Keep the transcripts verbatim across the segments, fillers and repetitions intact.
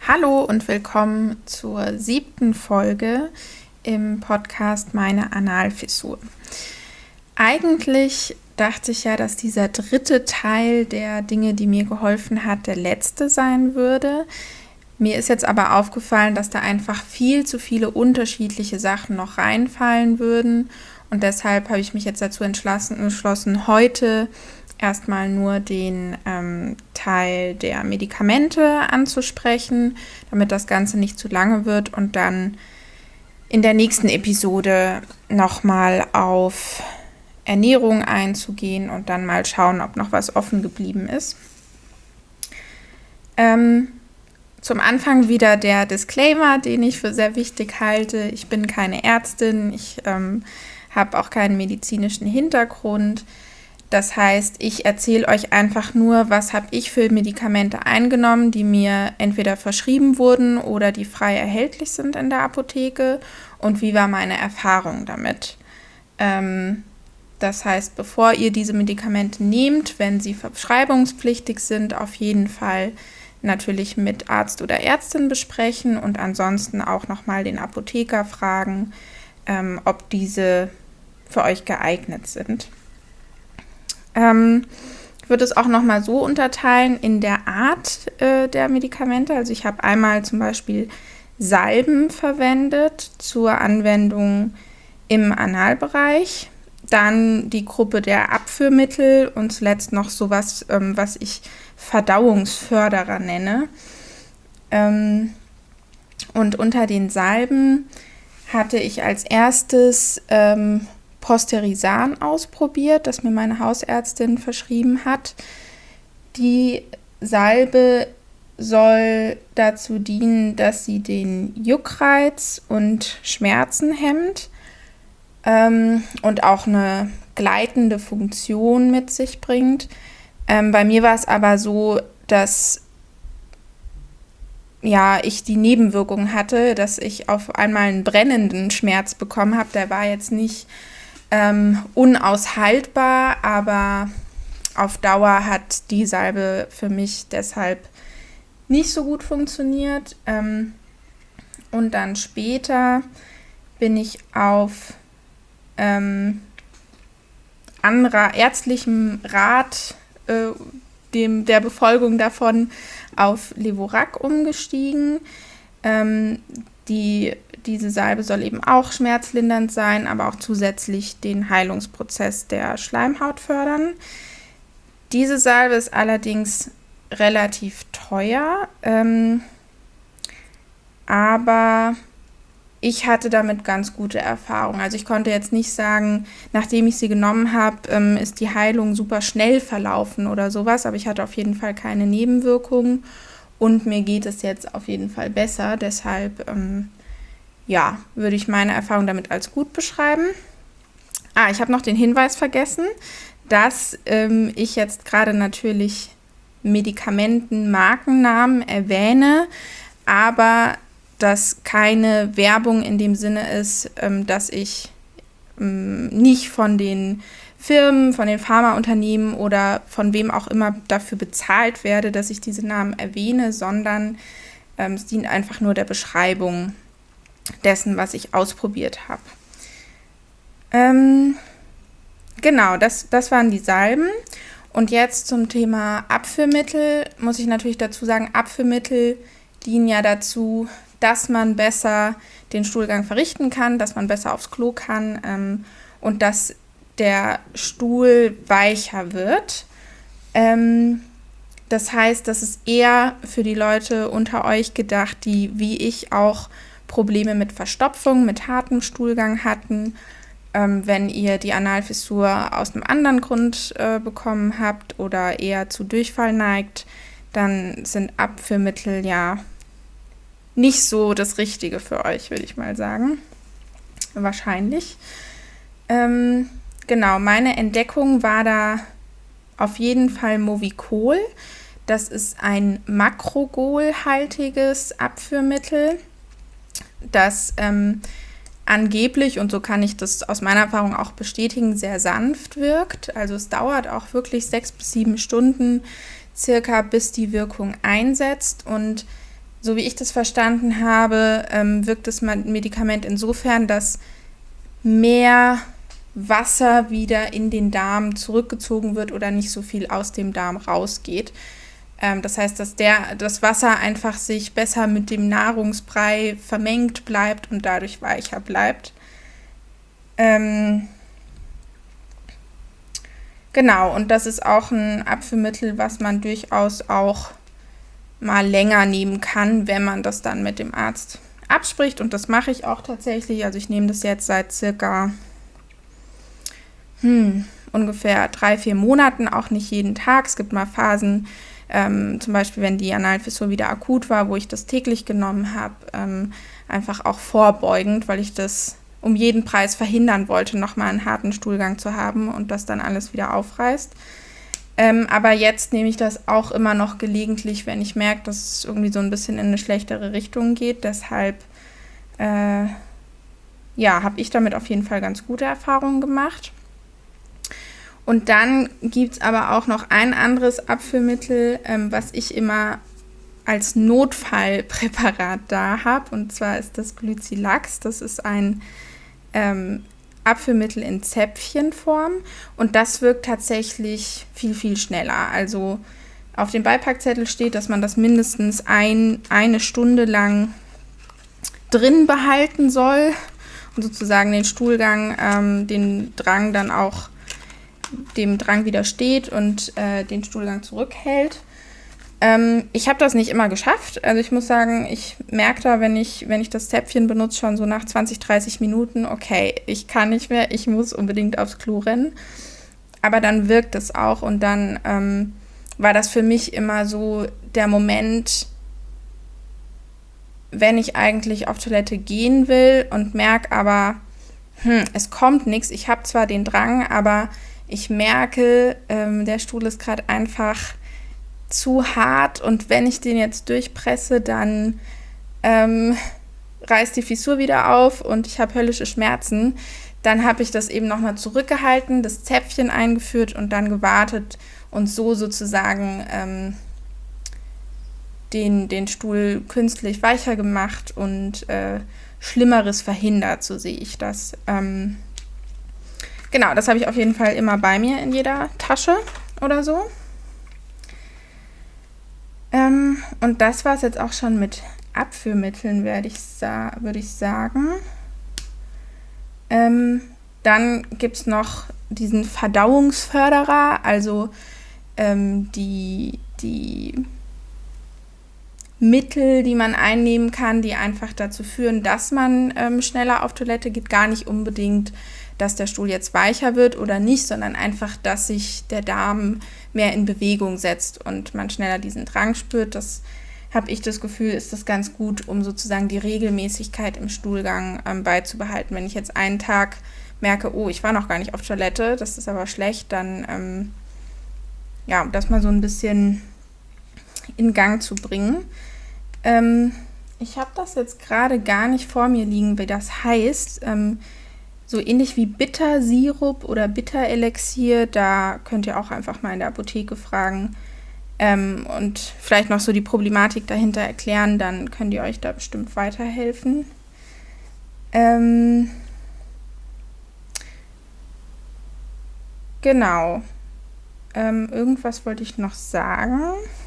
Hallo und willkommen zur siebten Folge im Podcast Meine Analfissur. Eigentlich dachte ich ja, dass dieser dritte Teil der Dinge, die mir geholfen hat, der letzte sein würde. Mir ist jetzt aber aufgefallen, dass da einfach viel zu viele unterschiedliche Sachen noch reinfallen würden und deshalb habe ich mich jetzt dazu entschlossen, entschlossen heute erstmal nur den ähm, Teil der Medikamente anzusprechen, damit das Ganze nicht zu lange wird und dann in der nächsten Episode nochmal auf Ernährung einzugehen und dann mal schauen, ob noch was offen geblieben ist. Ähm, zum Anfang wieder der Disclaimer, den ich für sehr wichtig halte. Ich bin keine Ärztin, ich ähm, habe auch keinen medizinischen Hintergrund. Das heißt, ich erzähle euch einfach nur, was habe ich für Medikamente eingenommen, die mir entweder verschrieben wurden oder die frei erhältlich sind in der Apotheke und wie war meine Erfahrung damit. Ähm, das heißt, bevor ihr diese Medikamente nehmt, wenn sie verschreibungspflichtig sind, auf jeden Fall natürlich mit Arzt oder Ärztin besprechen und ansonsten auch nochmal den Apotheker fragen, ähm, ob diese für euch geeignet sind. Ähm, ich würde es auch nochmal so unterteilen in der Art äh, der Medikamente. Also ich habe einmal zum Beispiel Salben verwendet zur Anwendung im Analbereich. Dann die Gruppe der Abführmittel und zuletzt noch sowas, ähm, was ich Verdauungsförderer nenne. Ähm, und unter den Salben hatte ich als erstes ähm, Posterisan ausprobiert, das mir meine Hausärztin verschrieben hat. Die Salbe soll dazu dienen, dass sie den Juckreiz und Schmerzen hemmt ähm, und auch eine gleitende Funktion mit sich bringt. Ähm, bei mir war es aber so, dass ja, ich die Nebenwirkung hatte, dass ich auf einmal einen brennenden Schmerz bekommen habe. Der war jetzt nicht Ähm, unaushaltbar, aber auf Dauer hat die Salbe für mich deshalb nicht so gut funktioniert. Ähm, und dann später bin ich auf ähm, anderer ärztlichem Rat, äh, dem, der Befolgung davon, auf Levorac umgestiegen. Ähm, die Diese Salbe soll eben auch schmerzlindernd sein, aber auch zusätzlich den Heilungsprozess der Schleimhaut fördern. Diese Salbe ist allerdings relativ teuer, ähm, aber ich hatte damit ganz gute Erfahrungen. Also ich konnte jetzt nicht sagen, nachdem ich sie genommen habe, ähm, ist die Heilung super schnell verlaufen oder sowas, aber ich hatte auf jeden Fall keine Nebenwirkungen und mir geht es jetzt auf jeden Fall besser, deshalb ähm, ja, würde ich meine Erfahrung damit als gut beschreiben. Ah, ich habe noch den Hinweis vergessen, dass ähm, ich jetzt gerade natürlich Medikamenten-Markennamen erwähne, aber dass keine Werbung in dem Sinne ist, ähm, dass ich ähm, nicht von den Firmen, von den Pharmaunternehmen oder von wem auch immer dafür bezahlt werde, dass ich diese Namen erwähne, sondern ähm, es dient einfach nur der Beschreibung dessen, was ich ausprobiert habe. Ähm, genau, das, das waren die Salben. Und jetzt zum Thema Abführmittel muss ich natürlich dazu sagen, Abführmittel dienen ja dazu, dass man besser den Stuhlgang verrichten kann, dass man besser aufs Klo kann ähm, und dass der Stuhl weicher wird. Ähm, das heißt, das ist eher für die Leute unter euch gedacht, die wie ich auch Probleme mit Verstopfung, mit hartem Stuhlgang hatten. Ähm, wenn ihr die Analfissur aus einem anderen Grund äh, bekommen habt oder eher zu Durchfall neigt, dann sind Abführmittel ja nicht so das Richtige für euch, würde ich mal sagen. Wahrscheinlich. Ähm, genau, meine Entdeckung war da auf jeden Fall Movicol. Das ist ein Makrogol-haltiges Abführmittel, das ähm, angeblich, und so kann ich das aus meiner Erfahrung auch bestätigen, sehr sanft wirkt. Also es dauert auch wirklich sechs bis sieben Stunden circa, bis die Wirkung einsetzt. Und so wie ich das verstanden habe, ähm, wirkt das Medikament insofern, dass mehr Wasser wieder in den Darm zurückgezogen wird oder nicht so viel aus dem Darm rausgeht. Ähm, das heißt, dass der, das Wasser einfach sich besser mit dem Nahrungsbrei vermengt bleibt und dadurch weicher bleibt. Ähm, genau, und das ist auch ein Abführmittel, was man durchaus auch mal länger nehmen kann, wenn man das dann mit dem Arzt abspricht. Und das mache ich auch tatsächlich. Also ich nehme das jetzt seit circa hm, ungefähr drei, vier Monaten, auch nicht jeden Tag. Es gibt mal Phasen, ähm, zum Beispiel wenn die Analfissur wieder akut war, wo ich das täglich genommen habe, ähm, einfach auch vorbeugend, weil ich das um jeden Preis verhindern wollte, nochmal einen harten Stuhlgang zu haben und das dann alles wieder aufreißt. Ähm, aber jetzt nehme ich das auch immer noch gelegentlich, wenn ich merke, dass es irgendwie so ein bisschen in eine schlechtere Richtung geht. Deshalb äh, ja, habe ich damit auf jeden Fall ganz gute Erfahrungen gemacht. Und dann gibt es aber auch noch ein anderes Abführmittel, ähm, was ich immer als Notfallpräparat da habe. Und zwar ist das Glycilax. Das ist ein ähm, Abführmittel in Zäpfchenform. Und das wirkt tatsächlich viel, viel schneller. Also auf dem Beipackzettel steht, dass man das mindestens ein, eine Stunde lang drin behalten soll. Und sozusagen den Stuhlgang, ähm, den Drang dann auch dem Drang widersteht und äh, den Stuhlgang zurückhält. Ähm, ich habe das nicht immer geschafft. Also ich muss sagen, ich merke da, wenn ich, wenn ich das Zäpfchen benutze, schon so nach zwanzig, dreißig Minuten, okay, ich kann nicht mehr, ich muss unbedingt aufs Klo rennen. Aber dann wirkt es auch und dann ähm, war das für mich immer so der Moment, wenn ich eigentlich auf Toilette gehen will und merke aber, hm, es kommt nichts. Ich habe zwar den Drang, aber ich merke, ähm, der Stuhl ist gerade einfach zu hart und wenn ich den jetzt durchpresse, dann ähm, reißt die Fissur wieder auf und ich habe höllische Schmerzen. Dann habe ich das eben nochmal zurückgehalten, das Zäpfchen eingeführt und dann gewartet und so sozusagen ähm, den, den Stuhl künstlich weicher gemacht und äh, Schlimmeres verhindert, so sehe ich das. Ähm, Genau, das habe ich auf jeden Fall immer bei mir in jeder Tasche oder so. Ähm, und das war es jetzt auch schon mit Abführmitteln, werde ich sa- würde ich sagen. Ähm, dann gibt es noch diesen Verdauungsförderer, also ähm, die, die Mittel, die man einnehmen kann, die einfach dazu führen, dass man ähm, schneller auf Toilette geht, gar nicht unbedingt, dass der Stuhl jetzt weicher wird oder nicht, sondern einfach, dass sich der Darm mehr in Bewegung setzt und man schneller diesen Drang spürt. Das habe ich das Gefühl, ist das ganz gut, um sozusagen die Regelmäßigkeit im Stuhlgang ähm, beizubehalten. Wenn ich jetzt einen Tag merke, oh, ich war noch gar nicht auf Toilette, das ist aber schlecht, dann ähm, ja, um das mal so ein bisschen in Gang zu bringen. Ähm, ich habe das jetzt gerade gar nicht vor mir liegen, wie das heißt. Ähm, so ähnlich wie Bittersirup oder Bitterelixier, da könnt ihr auch einfach mal in der Apotheke fragen ähm, und vielleicht noch so die Problematik dahinter erklären, dann könnt ihr euch da bestimmt weiterhelfen. Ähm, genau. Ähm, irgendwas wollte ich noch sagen.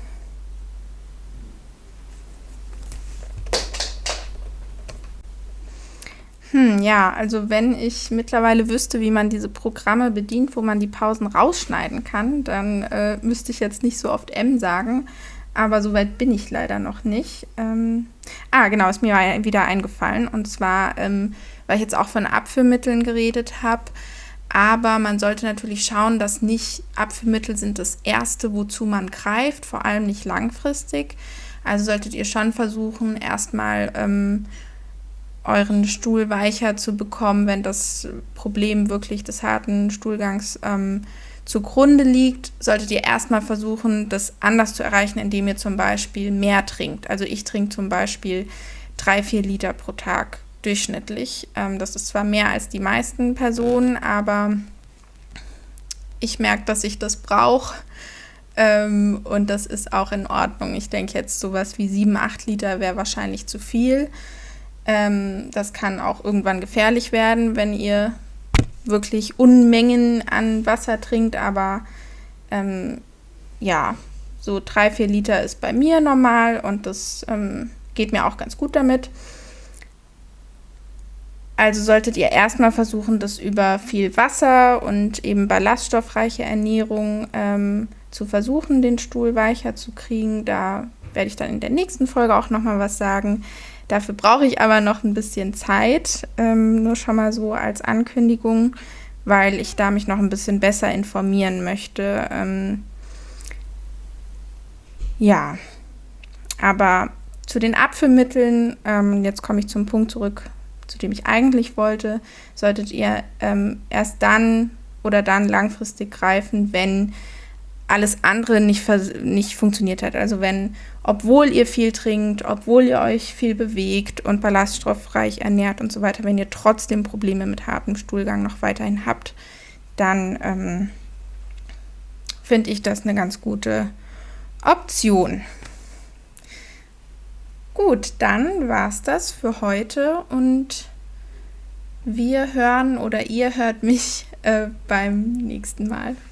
Hm, ja, also wenn ich mittlerweile wüsste, wie man diese Programme bedient, wo man die Pausen rausschneiden kann, dann äh, müsste ich jetzt nicht so oft M sagen, aber so weit bin ich leider noch nicht. Ähm, ah, genau, ist mir wieder eingefallen und zwar, ähm, weil ich jetzt auch von Abführmitteln geredet habe, aber man sollte natürlich schauen, dass nicht Abführmittel sind das Erste, wozu man greift, vor allem nicht langfristig. Also solltet ihr schon versuchen, erstmal ähm, euren Stuhl weicher zu bekommen, wenn das Problem wirklich des harten Stuhlgangs ähm, zugrunde liegt, solltet ihr erstmal versuchen, das anders zu erreichen, indem ihr zum Beispiel mehr trinkt. Also ich trinke zum Beispiel drei, vier Liter pro Tag durchschnittlich. Ähm, das ist zwar mehr als die meisten Personen, aber ich merke, dass ich das brauche. Ähm, und das ist auch in Ordnung. Ich denke jetzt sowas wie sieben, acht Liter wäre wahrscheinlich zu viel. Ähm, das kann auch irgendwann gefährlich werden, wenn ihr wirklich Unmengen an Wasser trinkt. Aber ähm, ja, so drei, vier Liter ist bei mir normal und das ähm, geht mir auch ganz gut damit. Also solltet ihr erstmal versuchen, das über viel Wasser und eben ballaststoffreiche Ernährung ähm, zu versuchen, den Stuhl weicher zu kriegen. Da werde ich dann in der nächsten Folge auch nochmal was sagen. Dafür brauche ich aber noch ein bisschen Zeit, ähm, nur schon mal so als Ankündigung, weil ich da mich noch ein bisschen besser informieren möchte. Ähm, ja, aber zu den Abführmitteln, ähm, jetzt komme ich zum Punkt zurück, zu dem ich eigentlich wollte, solltet ihr ähm, erst dann oder dann langfristig greifen, wenn alles andere nicht, nicht funktioniert hat. Also wenn, obwohl ihr viel trinkt, obwohl ihr euch viel bewegt und ballaststoffreich ernährt und so weiter, wenn ihr trotzdem Probleme mit hartem Stuhlgang noch weiterhin habt, dann ähm, finde ich das eine ganz gute Option. Gut, dann war's das für heute und wir hören oder ihr hört mich äh, beim nächsten Mal.